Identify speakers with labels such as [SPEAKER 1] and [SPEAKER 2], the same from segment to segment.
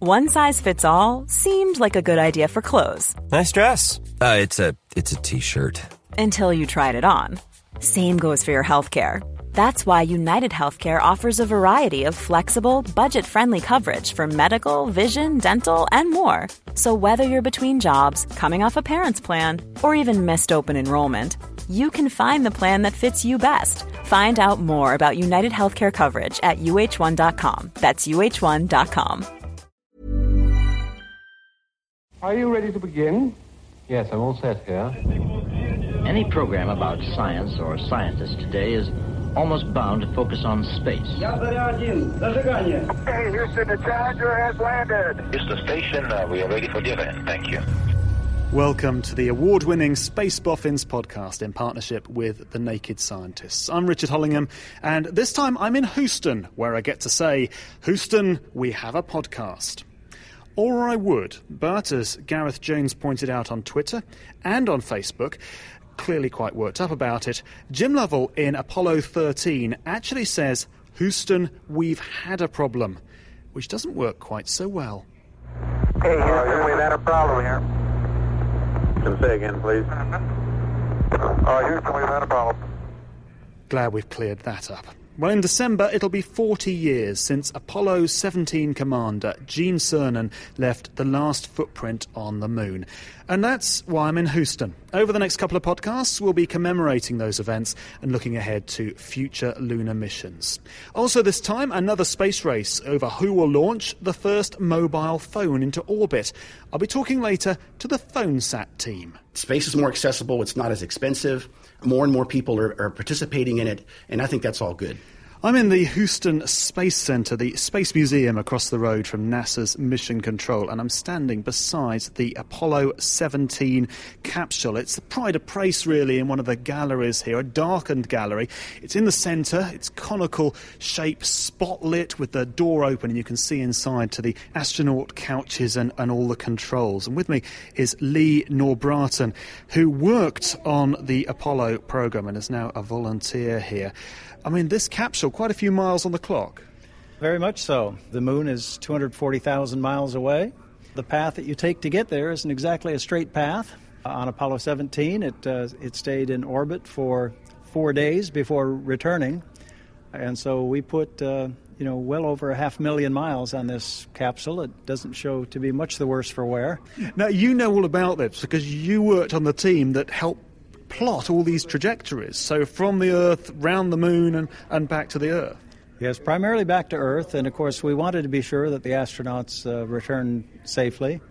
[SPEAKER 1] One size fits all seemed like a good idea for clothes.
[SPEAKER 2] Nice dress. It's a t-shirt.
[SPEAKER 1] Until you tried it on. Same goes for your healthcare. That's why United Healthcare offers a variety of flexible, budget-friendly coverage for medical, vision, dental, and more. So whether you're between jobs, coming off a parent's plan, or even missed open enrollment, you can find the plan that fits you best. Find out more about United Healthcare coverage at uh1.com. That's uh1.com.
[SPEAKER 3] Are you ready to begin?
[SPEAKER 4] Yes, I'm all set here.
[SPEAKER 5] Any program about science or scientists today is almost bound to focus on space.
[SPEAKER 3] Okay, Houston, the Challenger has landed.
[SPEAKER 6] Houston Station, we are ready for the event. Thank you.
[SPEAKER 7] Welcome to the award-winning Space Boffins podcast in partnership with The Naked Scientists. I'm Richard Hollingham, and this time I'm in Houston, where I get to say, Houston, we have a podcast. Or I would, but as Gareth Jones pointed out on Twitter and on Facebook, clearly quite worked up about it, Jim Lovell in Apollo 13 actually says, Houston, we've had a problem, which doesn't work quite so well.
[SPEAKER 3] Hey, Houston, we've had a problem here.
[SPEAKER 4] Can say again, please.
[SPEAKER 3] Houston, we've had a problem.
[SPEAKER 7] Glad we've cleared that up. Well, in December, it'll be 40 years since Apollo 17 commander Gene Cernan left the last footprint on the moon. And that's why I'm in Houston. Over the next couple of podcasts, we'll be commemorating those events and looking ahead to future lunar missions. Also this time, another space race over who will launch the first mobile phone into orbit. I'll be talking later to the PhoneSat team.
[SPEAKER 8] Space is more accessible, it's not as expensive, more and more people are participating in it, and I think that's all good.
[SPEAKER 7] I'm in the Houston Space Center, the Space Museum across the road from NASA's Mission Control, and I'm standing beside the Apollo 17 capsule. It's the pride of place, really, in one of the galleries here, a darkened gallery. It's in the center, it's conical shape, spotlit with the door open, and you can see inside to the astronaut couches and all the controls. And with me is Lee Norbraten, who worked on the Apollo program and is now a volunteer here. I mean, this capsule, quite a few miles on the clock.
[SPEAKER 9] Very much so. The moon is 240,000 miles away. The path that you take to get there isn't exactly a straight path. On Apollo 17, it stayed in orbit for 4 days before returning. And so we put, well over 500,000 miles on this capsule. It doesn't show to be much the worse for wear.
[SPEAKER 7] Now, you know all about this because you worked on the team that helped plot all these trajectories, so from the Earth, round the moon, and back to the Earth.
[SPEAKER 9] Yes, primarily back to Earth, and of course we wanted to be sure that the astronauts returned safely.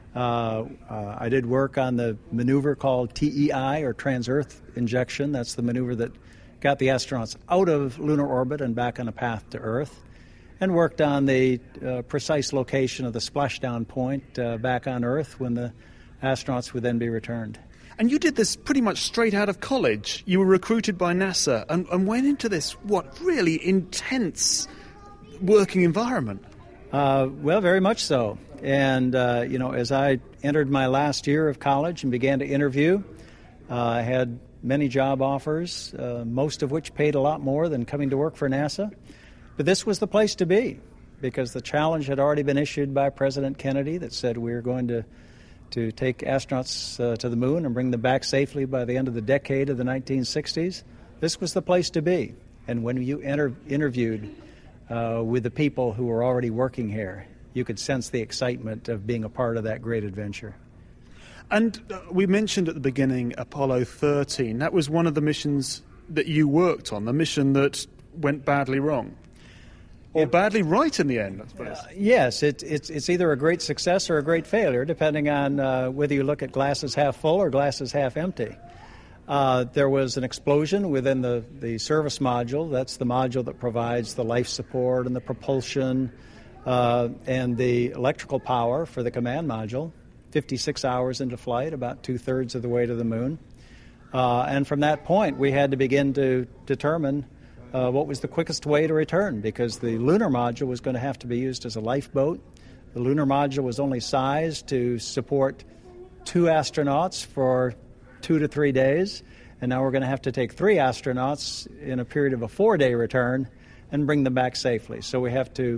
[SPEAKER 9] I did work on the maneuver called TEI, or Trans-Earth Injection. That's the maneuver that got the astronauts out of lunar orbit and back on a path to Earth, and worked on the precise location of the splashdown point back on Earth when the astronauts would then be returned.
[SPEAKER 7] And you did this pretty much straight out of college. You were recruited by NASA and went into this, really intense working environment.
[SPEAKER 9] Well, very much so. And, as I entered my last year of college and began to interview, I had many job offers, most of which paid a lot more than coming to work for NASA. But this was the place to be, because the challenge had already been issued by President Kennedy that said we were going to take astronauts to the moon and bring them back safely by the end of the decade of the 1960s. This was the place to be. And when you interviewed with the people who were already working here, you could sense the excitement of being a part of that great adventure.
[SPEAKER 7] And we mentioned at the beginning Apollo 13. That was one of the missions that you worked on, the mission that went badly wrong. Or badly right in the end, I suppose.
[SPEAKER 9] Yes, it's either a great success or a great failure, depending on whether you look at glasses half full or glasses half empty. There was an explosion within the service module. That's the module that provides the life support and the propulsion and the electrical power for the command module. 56 hours into flight, about two-thirds of the way to the moon. And from that point, we had to begin to determine what was the quickest way to return, because the lunar module was going to have to be used as a lifeboat. The lunar module was only sized to support 2 astronauts for 2 to 3 days, and now we're going to have to take 3 astronauts in a period of a 4-day return and bring them back safely. So we have to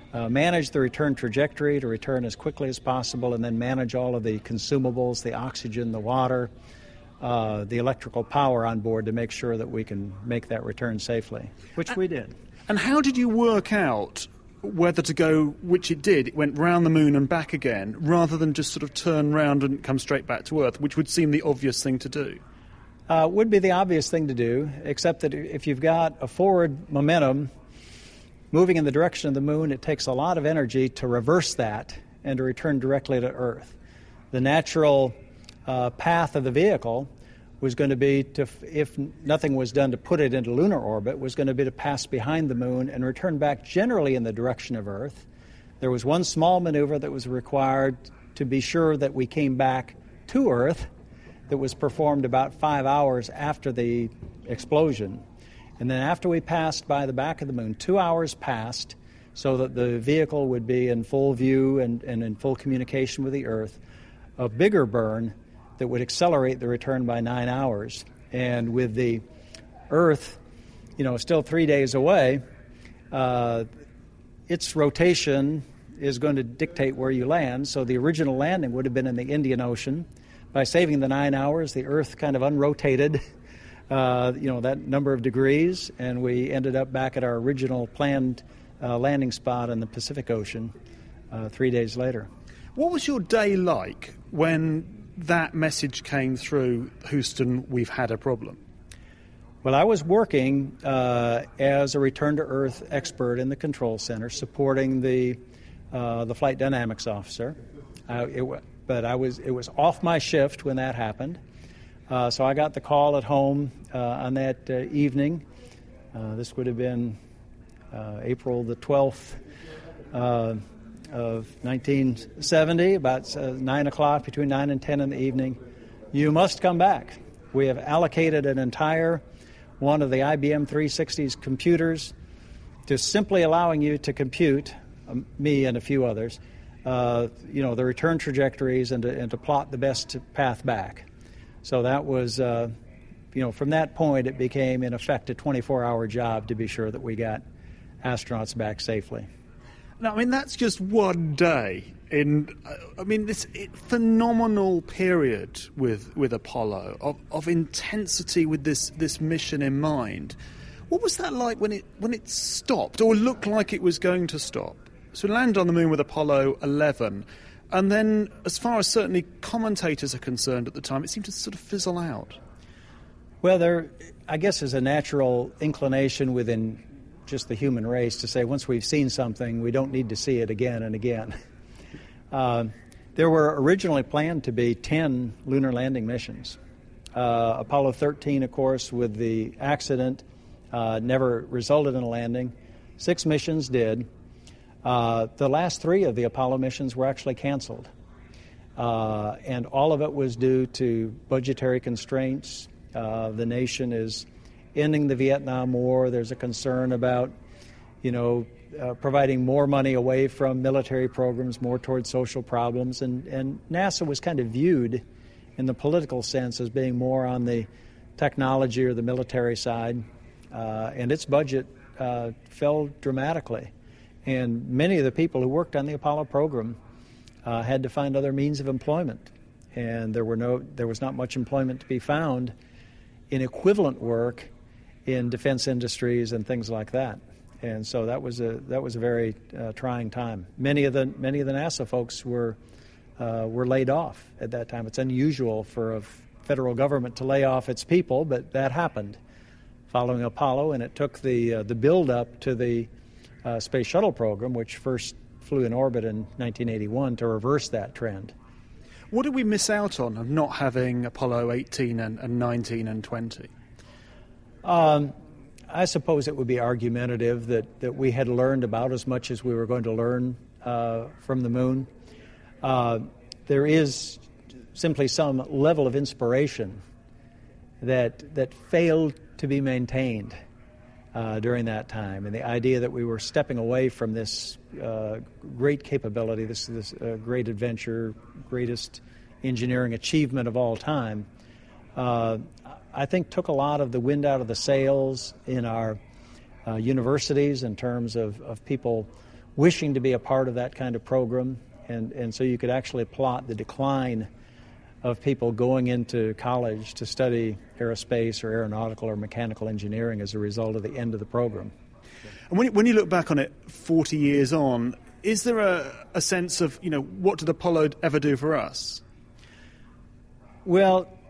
[SPEAKER 9] manage the return trajectory to return as quickly as possible, and then manage all of the consumables, the oxygen, the water, the electrical power on board to make sure that we can make that return safely, which we did.
[SPEAKER 7] And how did you work out whether to go, which it did, it went round the moon and back again, rather than just sort of turn round and come straight back to Earth, which would seem the obvious thing to do?
[SPEAKER 9] Would be the obvious thing to do, except that if you've got a forward momentum moving in the direction of the moon, it takes a lot of energy to reverse that and to return directly to Earth. The natural path of the vehicle was going to be, if nothing was done to put it into lunar orbit, was going to be to pass behind the moon and return back generally in the direction of Earth. There was one small maneuver that was required to be sure that we came back to Earth that was performed about 5 hours after the explosion. And then after we passed by the back of the moon, 2 hours passed so that the vehicle would be in full view and in full communication with the Earth, a bigger burn that would accelerate the return by 9 hours. And with the Earth, still 3 days away, its rotation is going to dictate where you land. So the original landing would have been in the Indian Ocean. By saving the 9 hours, the Earth kind of unrotated, that number of degrees, and we ended up back at our original planned landing spot in the Pacific Ocean 3 days later.
[SPEAKER 7] What was your day like when that message came through, Houston, we've had a problem?
[SPEAKER 9] Well, I was working as a return-to-Earth expert in the control center, supporting the flight dynamics officer. It was off my shift when that happened. So I got the call at home on that evening. This would have been April the 12th of 1970, about 9 o'clock, between 9 and 10 in the evening. You must come back. We have allocated an entire one of the IBM 360's computers to simply allowing you to compute, me and a few others, the return trajectories and to plot the best path back. So that was, from that point, it became, in effect, a 24-hour job to be sure that we got astronauts back safely.
[SPEAKER 7] Now, that's just one day in, this phenomenal period with Apollo of intensity with this mission in mind. What was that like when it stopped, or looked like it was going to stop? So we landed on the moon with Apollo 11, and then, as far as certainly commentators are concerned at the time, it seemed to sort of fizzle out.
[SPEAKER 9] Well, there, I guess, is a natural inclination within just the human race to say once we've seen something, we don't need to see it again and again. There were originally planned to be 10 lunar landing missions. Apollo 13, of course, with the accident, never resulted in a landing. 6 missions did. The last 3 of the Apollo missions were actually canceled. And all of it was due to budgetary constraints. The nation is ending the Vietnam War. There's a concern about, providing more money away from military programs, more towards social problems. And NASA was kind of viewed in the political sense as being more on the technology or the military side. And its budget fell dramatically. And many of the people who worked on the Apollo program had to find other means of employment. And there was not much employment to be found in equivalent work in defense industries and things like that. And so that was a very trying time. Many of the NASA folks were laid off at that time. It's unusual for a federal government to lay off its people, but that happened following Apollo, and it took the build-up to the Space Shuttle program, which first flew in orbit in 1981, to reverse that trend.
[SPEAKER 7] What did we miss out on of not having Apollo 18 and 19 and 20?
[SPEAKER 9] I suppose it would be argumentative that we had learned about as much as we were going to learn from the moon. There is simply some level of inspiration that failed to be maintained during that time, and the idea that we were stepping away from this great capability, this great adventure, greatest engineering achievement of all time, I think took a lot of the wind out of the sails in our universities in terms of people wishing to be a part of that kind of program. And so you could actually plot the decline of people going into college to study aerospace or aeronautical or mechanical engineering as a result of the end of the program.
[SPEAKER 7] And when you look back on it 40 years on, is there a sense of, what did Apollo ever do for us?
[SPEAKER 9] Well,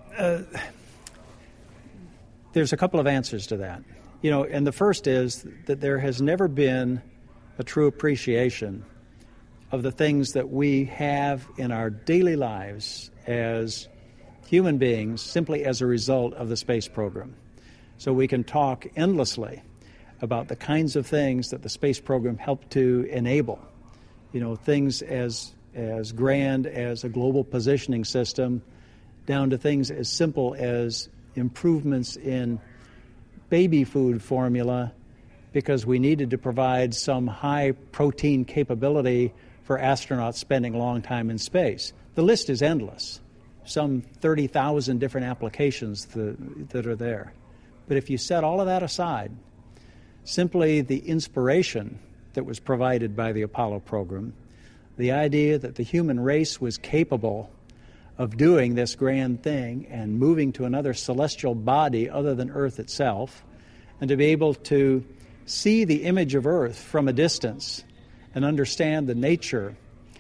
[SPEAKER 9] there's a couple of answers to that. And the first is that there has never been a true appreciation of the things that we have in our daily lives as human beings simply as a result of the space program. So we can talk endlessly about the kinds of things that the space program helped to enable. Things as grand as a global positioning system, down to things as simple as improvements in baby food formula because we needed to provide some high protein capability for astronauts spending a long time in space. The list is endless, some 30,000 different applications that are there. But if you set all of that aside, simply the inspiration that was provided by the Apollo program, the idea that the human race was capable of doing this grand thing and moving to another celestial body other than Earth itself, and to be able to see the image of Earth from a distance and understand the nature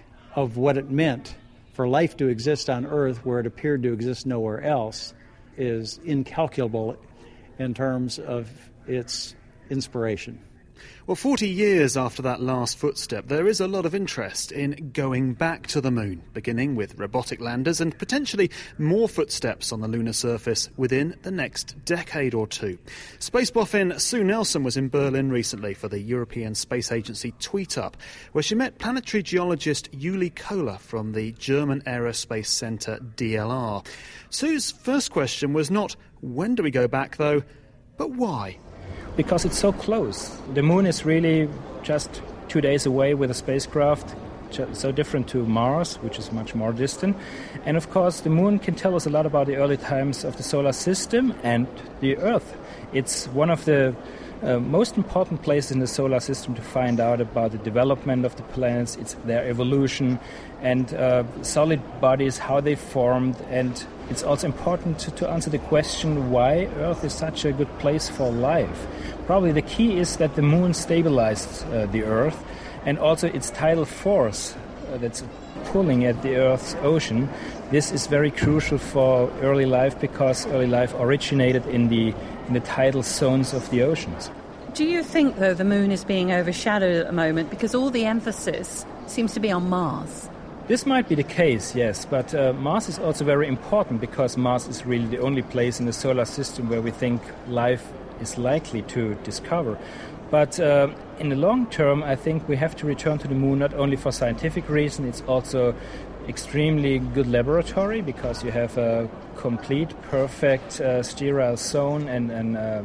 [SPEAKER 9] of what it meant for life to exist on Earth where it appeared to exist nowhere else is incalculable in terms of its inspiration.
[SPEAKER 7] Well, 40 years after that last footstep, there is a lot of interest in going back to the moon, beginning with robotic landers and potentially more footsteps on the lunar surface within the next decade or two. Space boffin Sue Nelson was in Berlin recently for the European Space Agency Tweetup, where she met planetary geologist Uli Kohler from the German Aerospace Centre DLR. Sue's first question was not, when do we go back, though, but why?
[SPEAKER 10] Because it's so close. The moon is really just 2 days away with a spacecraft, so different to Mars, which is much more distant. And of course, the moon can tell us a lot about the early times of the solar system and the Earth. It's one of the most important places in the solar system to find out about the development of the planets, it's their evolution, and solid bodies, how they formed. And it's also important to answer the question why Earth is such a good place for life. Probably the key is that the moon stabilized the Earth, and also its tidal force that's pulling at the Earth's ocean. This is very crucial for early life because early life originated in the tidal zones of the oceans.
[SPEAKER 11] Do you think, though, the moon is being overshadowed at the moment because all the emphasis seems to be on Mars?
[SPEAKER 10] This might be the case, yes, but Mars is also very important because Mars is really the only place in the solar system where we think life is likely to discover. But in the long term, I think we have to return to the moon not only for scientific reasons, it's also extremely good laboratory because you have a complete, perfect sterile zone and a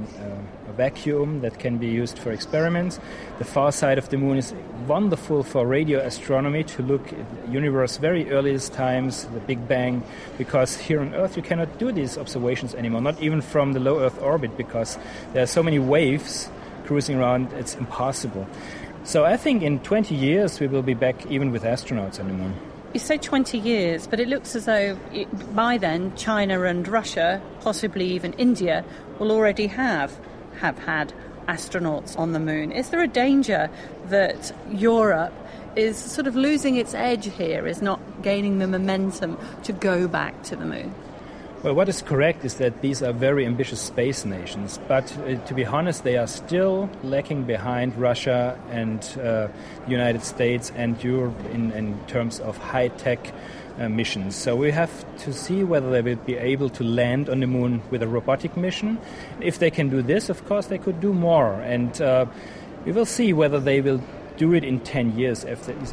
[SPEAKER 10] vacuum that can be used for experiments. The far side of the moon is wonderful for radio astronomy to look at the universe very earliest times, the Big Bang, because here on Earth you cannot do these observations anymore, not even from the low Earth orbit because there are so many waves cruising around, it's impossible. So I think in 20 years we will be back even with astronauts on the moon.
[SPEAKER 11] You say 20 years, but it looks as though by then China and Russia, possibly even India, will already have had astronauts on the moon. Is there a danger that Europe is sort of losing its edge here, is not gaining the momentum to go back to the moon?
[SPEAKER 10] Well, what is correct is that these are very ambitious space nations, but to be honest, they are still lacking behind Russia and the United States and Europe in terms of high-tech missions. So we have to see whether they will be able to land on the moon with a robotic mission. If they can do this, of course, they could do more. And we will see whether they will do it in 10 years,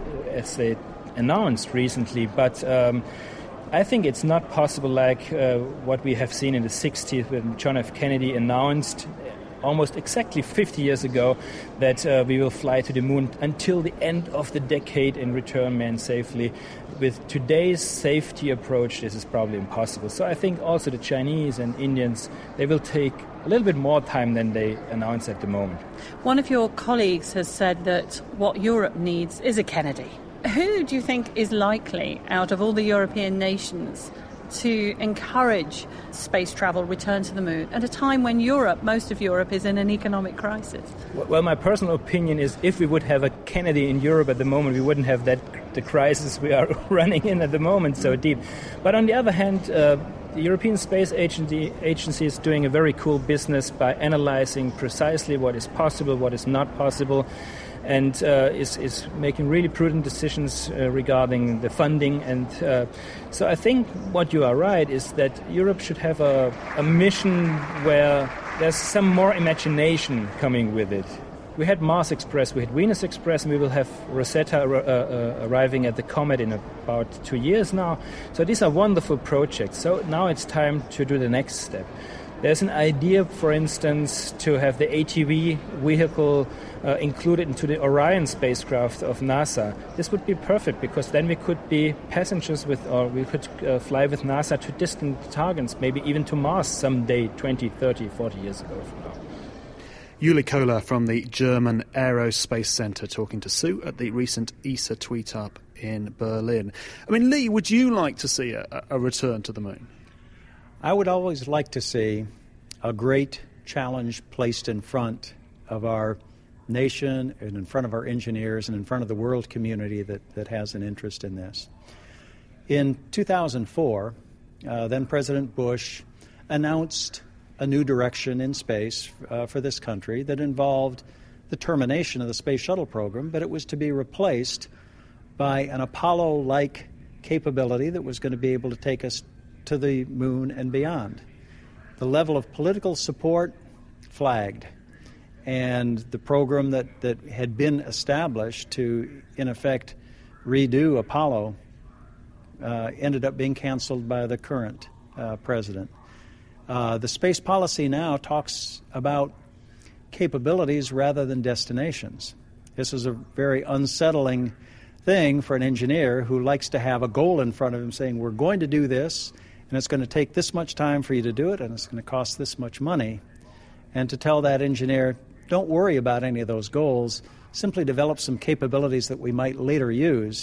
[SPEAKER 10] as they announced recently. But I think it's not possible like what we have seen in the 60s when John F. Kennedy announced almost exactly 50 years ago that we will fly to the moon until the end of the decade and return man safely. With today's safety approach, this is probably impossible. So I think also the Chinese and Indians, they will take a little bit more time than they announce at the moment.
[SPEAKER 11] One of your colleagues has said that what Europe needs is a Kennedy. Who do you think is likely, out of all the European nations, to encourage space travel, return to the moon, at a time when most of Europe is in an economic crisis?
[SPEAKER 10] Well, my personal opinion is if we would have a Kennedy in Europe at the moment, we wouldn't have the crisis we are running in at the moment so deep. But on the other hand, the European Space Agency is doing a very cool business by analyzing precisely what is possible, what is not possible, and is making really prudent decisions regarding the funding. And so I think what you are right is that Europe should have a mission where there's some more imagination coming with it. We had Mars Express, we had Venus Express, and we will have Rosetta arriving at the Comet in about 2 years now. So these are wonderful projects. So now it's time to do the next step. There's an idea, for instance, to have the ATV vehicle included into the Orion spacecraft of NASA. This would be perfect because then we could be passengers we could fly with NASA to distant targets, maybe even to Mars someday, 20, 30, 40 years ago from now.
[SPEAKER 7] Uli Kohler from the German Aerospace Centre talking to Sue at the recent ESA tweet-up in Berlin. I mean, Lee, would you like to see a return to the moon?
[SPEAKER 9] I would always like to see a great challenge placed in front of our nation and in front of our engineers and in front of the world community that has an interest in this. In 2004, then President Bush announced a new direction in space for this country that involved the termination of the Space Shuttle program, but it was to be replaced by an Apollo-like capability that was going to be able to take us to the moon and beyond. The level of political support flagged, and the program that had been established to, in effect, redo Apollo ended up being canceled by the current president. The space policy now talks about capabilities rather than destinations. This is a very unsettling thing for an engineer who likes to have a goal in front of him saying, we're going to do this, and it's going to take this much time for you to do it, and it's going to cost this much money. And to tell that engineer, don't worry about any of those goals, simply develop some capabilities that we might later use,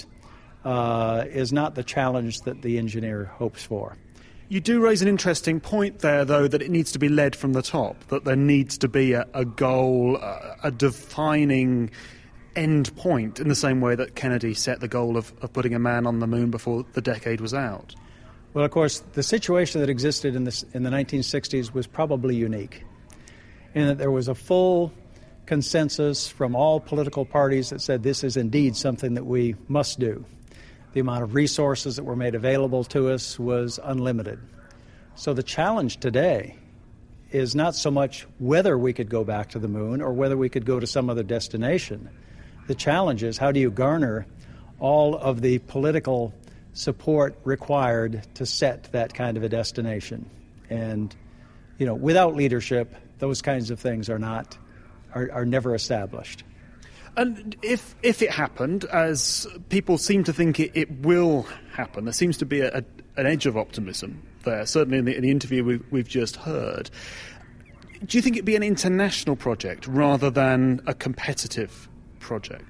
[SPEAKER 9] is not the challenge that the engineer hopes for.
[SPEAKER 7] You do raise an interesting point there, though, that it needs to be led from the top, that there needs to be a goal, a defining end point, in the same way that Kennedy set the goal of putting a man on the moon before the decade was out.
[SPEAKER 9] Well, of course, the situation that existed in the 1960s was probably unique, in that there was a full consensus from all political parties that said this is indeed something that we must do. The amount of resources that were made available to us was unlimited. So the challenge today is not so much whether we could go back to the moon or whether we could go to some other destination. The challenge is how do you garner all of the political support required to set that kind of a destination. And, without leadership, those kinds of things are never established.
[SPEAKER 7] And if it happened, as people seem to think it will happen, there seems to be an edge of optimism there, certainly in the interview we've just heard. Do you think it'd be an international project rather than a competitive project?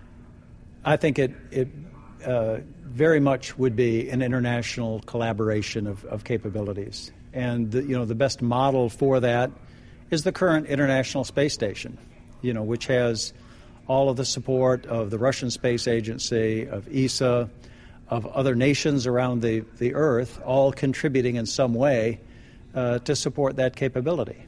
[SPEAKER 9] I think it very much would be an international collaboration of capabilities. And the best model for that is the current International Space Station, which has all of the support of the Russian Space Agency, of ESA, of other nations around the Earth, all contributing in some way to support that capability.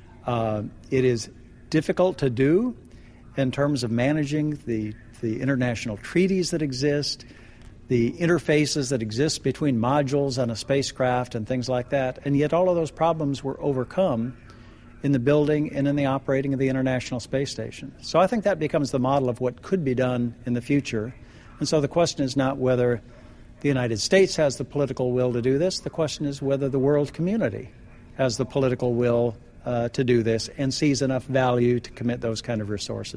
[SPEAKER 9] It is difficult to do in terms of managing the international treaties that exist, the interfaces that exist between modules on a spacecraft and things like that, and yet all of those problems were overcome in the building and in the operating of the International Space Station. So I think that becomes the model of what could be done in the future. And so the question is not whether the United States has the political will to do this. The question is whether the world community has the political will to do this and sees enough value to commit those kind of resources.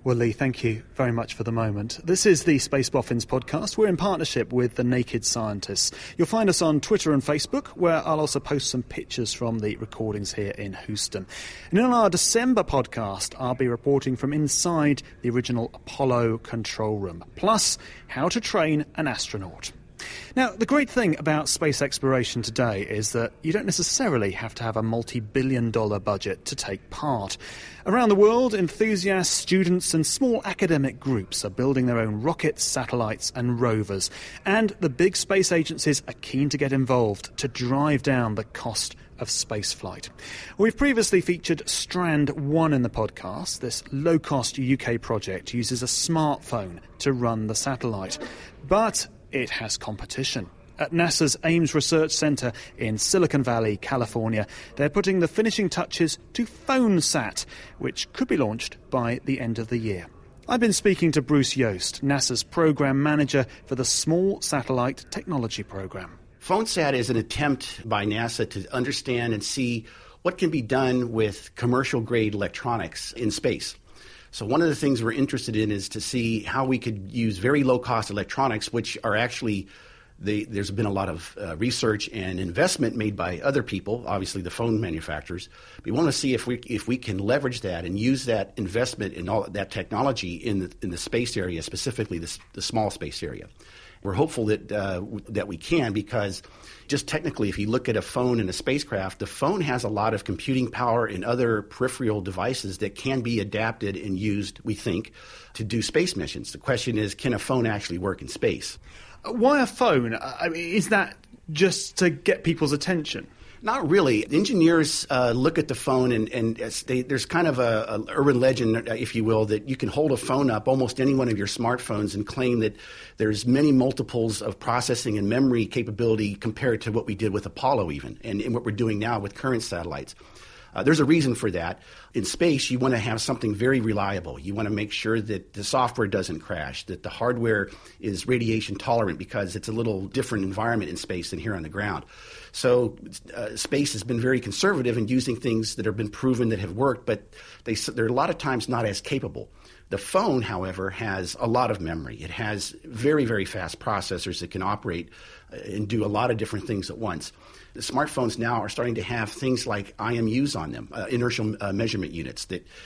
[SPEAKER 7] Well, Lee, thank you very much for the moment. This is the Space Boffins podcast. We're in partnership with The Naked Scientists. You'll find us on Twitter and Facebook, where I'll also post some pictures from the recordings here in Houston. And in our December podcast, I'll be reporting from inside the original Apollo control room, plus how to train an astronaut. Now, the great thing about space exploration today is that you don't necessarily have to have a multi-billion-dollar budget to take part. Around the world, enthusiasts, students and small academic groups are building their own rockets, satellites and rovers. And the big space agencies are keen to get involved to drive down the cost of spaceflight. We've previously featured Strand 1 in the podcast. This low-cost UK project uses a smartphone to run the satellite. But it has competition. At NASA's Ames Research Center in Silicon Valley, California, they're putting the finishing touches to PhoneSat, which could be launched by the end of the year. I've been speaking to Bruce Yost, NASA's program manager for the Small Satellite Technology Program.
[SPEAKER 8] PhoneSat is an attempt by NASA to understand and see what can be done with commercial-grade electronics in space. So one of the things we're interested in is to see how we could use very low-cost electronics, which are actually, there's been a lot of research and investment made by other people, obviously the phone manufacturers. We want to see if we can leverage that and use that investment in all that technology in the space area, specifically the small space area. We're hopeful that we can, because just technically, if you look at a phone in a spacecraft, the phone has a lot of computing power and other peripheral devices that can be adapted and used, we think, to do space missions. The question is, can a phone actually work in space?
[SPEAKER 7] Why a phone? I mean, is that just to get people's attention?
[SPEAKER 8] Not really. Engineers look at the phone and there's kind of a urban legend, if you will, that you can hold a phone up, almost any one of your smartphones, and claim that there's many multiples of processing and memory capability compared to what we did with Apollo even, and what we're doing now with current satellites. There's a reason for that. In space, you want to have something very reliable. You want to make sure that the software doesn't crash, that the hardware is radiation tolerant, because it's a little different environment in space than here on the ground. So space has been very conservative in using things that have been proven that have worked, but they're a lot of times not as capable. The phone, however, has a lot of memory. It has very, very fast processors that can operate and do a lot of different things at once. The smartphones now are starting to have things like IMUs on them, inertial measurement units,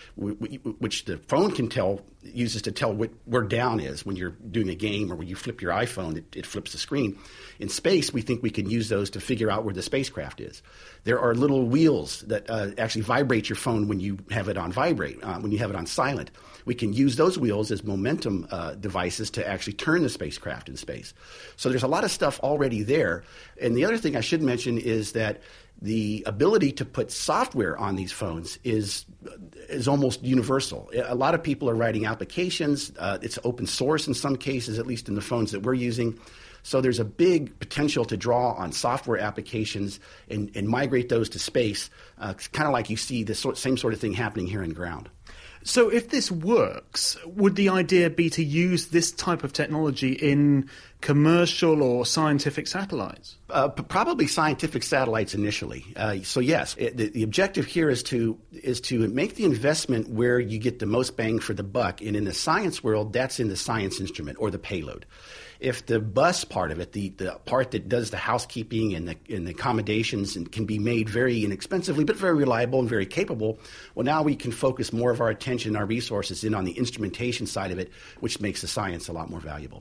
[SPEAKER 8] which the phone uses to tell where down is when you're doing a game, or when you flip your iPhone, it flips the screen. In space, we think we can use those to figure out where the spacecraft is. There are little wheels that actually vibrate your phone when you have it on vibrate, when you have it on silent. We can use those wheels as momentum devices to actually turn the spacecraft in space. So there's a lot of stuff already there. And the other thing I should mention is that the ability to put software on these phones is almost universal. A lot of people are writing applications. It's open source in some cases, at least in the phones that we're using. So there's a big potential to draw on software applications and migrate those to space, kind of like you see the same sort of thing happening here on the ground.
[SPEAKER 7] So if this works, would the idea be to use this type of technology in commercial or scientific satellites?
[SPEAKER 8] Probably scientific satellites initially. So yes, the objective here is to make the investment where you get the most bang for the buck. And in the science world, that's in the science instrument or the payload. If the bus part of it, the part that does the housekeeping and the accommodations and can be made very inexpensively but very reliable and very capable, well, now we can focus more of our attention, our resources in on the instrumentation side of it, which makes the science a lot more valuable.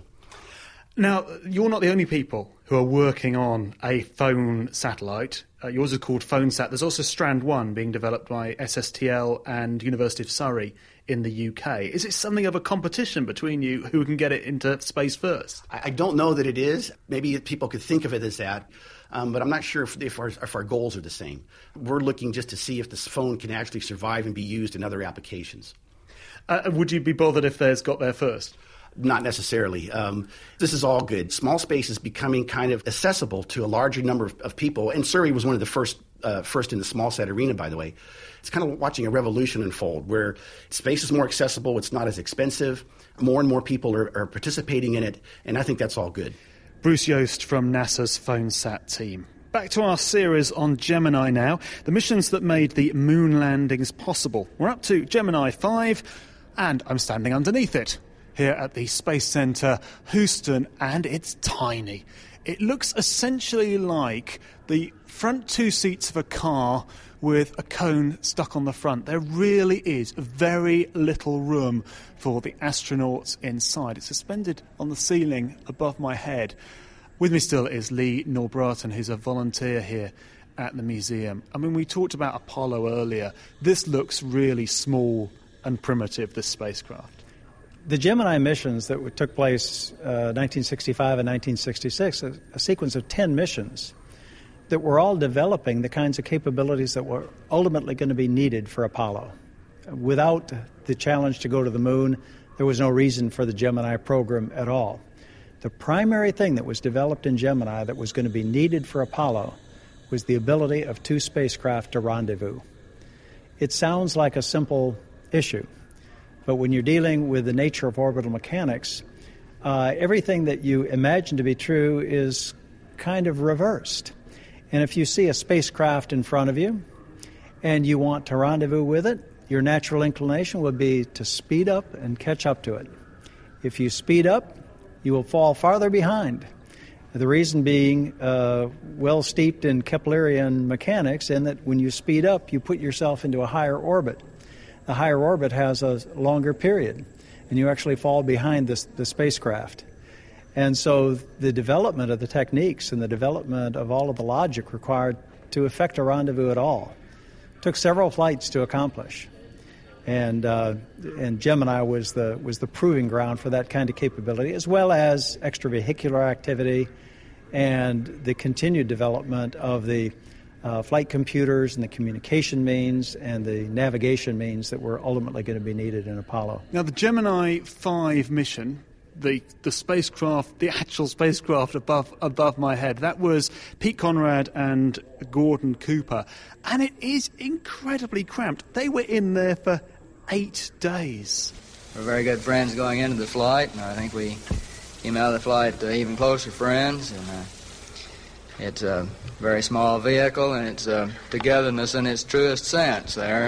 [SPEAKER 7] Now, you're not the only people who are working on a phone satellite. Yours is called PhoneSat. There's also Strand 1 being developed by SSTL and University of Surrey in the UK. Is it something of a competition between you who can get it into space first?
[SPEAKER 8] I don't know that it is. Maybe people could think of it as that. But I'm not sure if our goals are the same. We're looking just to see if this phone can actually survive and be used in other applications.
[SPEAKER 7] Would you be bothered if theirs got there first?
[SPEAKER 8] Not necessarily. This is all good. Small space is becoming kind of accessible to a larger number of people. And Surrey was one of the first in the small sat arena, by the way. It's kind of watching a revolution unfold where space is more accessible. It's not as expensive. More and more people are participating in it. And I think that's all good.
[SPEAKER 7] Bruce Yost from NASA's PhoneSat team. Back to our series on Gemini now, the missions that made the moon landings possible. We're up to Gemini 5. and I'm standing underneath it here at the Space Center Houston, and it's tiny. It looks essentially like the front two seats of a car with a cone stuck on the front. There really is very little room for the astronauts inside. It's suspended on the ceiling above my head. With me still is Lee Norbraten, who's a volunteer here at the museum. I mean, we talked about Apollo earlier. This looks really small and primitive, this spacecraft.
[SPEAKER 9] The Gemini missions that took place 1965 and 1966, a sequence of 10 missions that were all developing the kinds of capabilities that were ultimately going to be needed for Apollo. Without the challenge to go to the moon, there was no reason for the Gemini program at all. The primary thing that was developed in Gemini that was going to be needed for Apollo was the ability of two spacecraft to rendezvous. It sounds like a simple issue, but when you're dealing with the nature of orbital mechanics, everything that you imagine to be true is kind of reversed. And if you see a spacecraft in front of you and you want to rendezvous with it, your natural inclination would be to speed up and catch up to it. If you speed up, you will fall farther behind. The reason being well steeped in Keplerian mechanics, in that when you speed up, you put yourself into a higher orbit. The higher orbit has a longer period, and you actually fall behind the spacecraft. And so the development of the techniques and the development of all of the logic required to effect a rendezvous at all took several flights to accomplish. And Gemini was the proving ground for that kind of capability, as well as extravehicular activity and the continued development of the flight computers and the communication means and the navigation means that were ultimately going to be needed in Apollo.
[SPEAKER 7] Now, the Gemini 5 mission, the spacecraft, the actual spacecraft above my head, that was Pete Conrad and Gordon Cooper, and it is incredibly cramped. They were in there for 8 days.
[SPEAKER 12] We're very good friends going into the flight, and I think we came out of the flight even closer friends, and it's a very small vehicle, and it's togetherness in its truest sense there.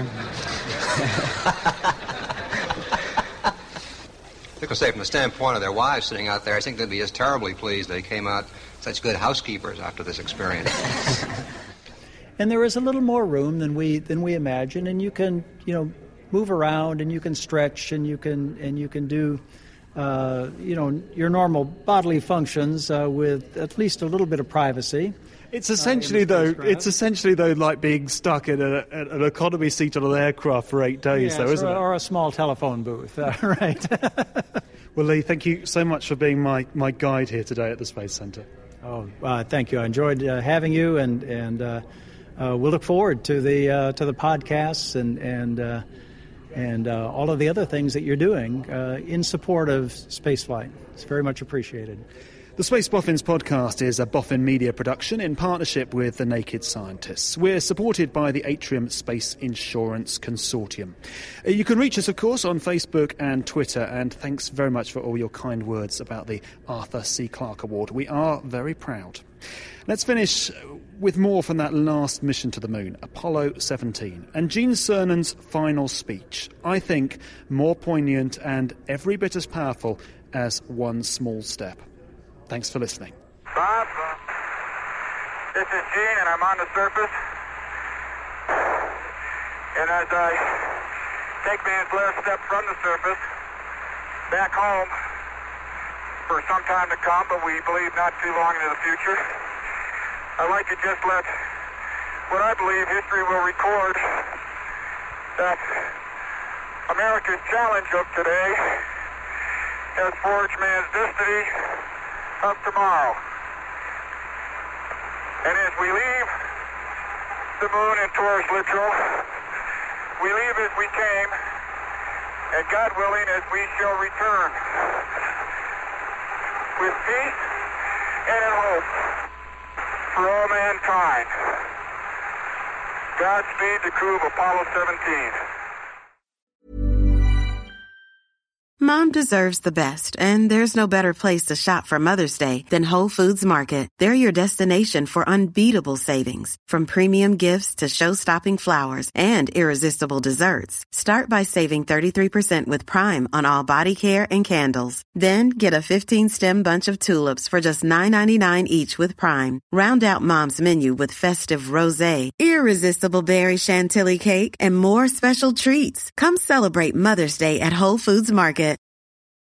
[SPEAKER 13] I can say from the standpoint of their wives sitting out there, I think they'd be as terribly pleased they came out such good housekeepers after this experience.
[SPEAKER 9] And there is a little more room than we imagine, and you can, move around, and you can stretch, and you can do your normal bodily functions with at least a little bit of privacy.
[SPEAKER 7] It's essentially though like being stuck in an economy seat on an aircraft for 8 days, though, isn't it?
[SPEAKER 9] Or a small telephone booth, right?
[SPEAKER 7] Well, Lee, thank you so much for being my guide here today at the Space Center.
[SPEAKER 9] Oh, thank you. I enjoyed having you, and we'll look forward to the podcasts and all of the other things that you're doing in support of spaceflight. It's very much appreciated.
[SPEAKER 7] The Space Boffins podcast is a Boffin Media production in partnership with the Naked Scientists. We're supported by the Atrium Space Insurance Consortium. You can reach us, of course, on Facebook and Twitter, and thanks very much for all your kind words about the Arthur C. Clarke Award. We are very proud. Let's finish with more from that last mission to the moon, Apollo 17, and Gene Cernan's final speech. I think more poignant and every bit as powerful as One Small Step. Thanks for listening.
[SPEAKER 3] Bob, this is Gene, and I'm on the surface. And as I take man's last step from the surface back home for some time to come, but we believe not too long into the future, I'd like to just let what I believe history will record, that America's challenge of today has forged man's destiny of tomorrow. And as we leave the moon in Taurus Littrow, we leave as we came, and God willing, as we shall return, with peace and in hope for all mankind. Godspeed the crew of Apollo 17.
[SPEAKER 14] Mom deserves the best, and there's no better place to shop for Mother's Day than Whole Foods Market. They're your destination for unbeatable savings, from premium gifts to show-stopping flowers and irresistible desserts. Start by saving 33% with Prime on all body care and candles. Then get a 15-stem bunch of tulips for just $9.99 each with Prime. Round out Mom's menu with festive rosé, irresistible berry chantilly cake, and more special treats. Come celebrate Mother's Day at Whole Foods Market.